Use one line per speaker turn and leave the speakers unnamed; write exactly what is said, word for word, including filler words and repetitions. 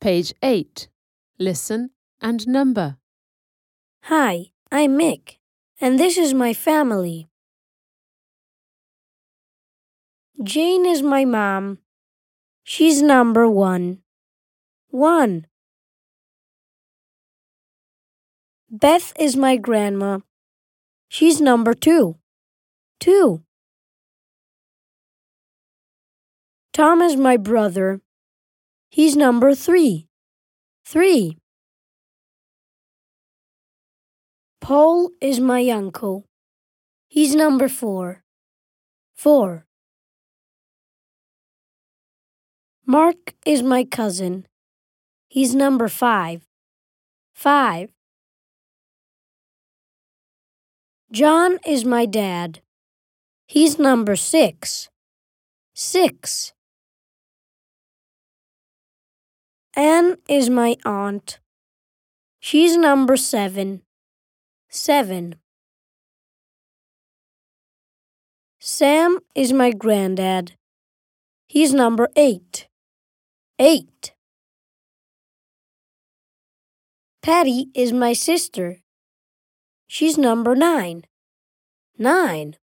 Page eight. Listen and number.
Hi, I'm Mick, and this is my family. Jane is my mom. She's number one. One. Beth is my grandma. She's number two. Two. Tom is my brother. He's number three. Three. Paul is my uncle. He's number four. Four. Mark is my cousin. He's number five. Five. John is my dad. He's number six. Six. Anne is my aunt. She's number seven. Seven. Sam is my granddad. He's number eight. Eight. Patty is my sister. She's number nine. Nine.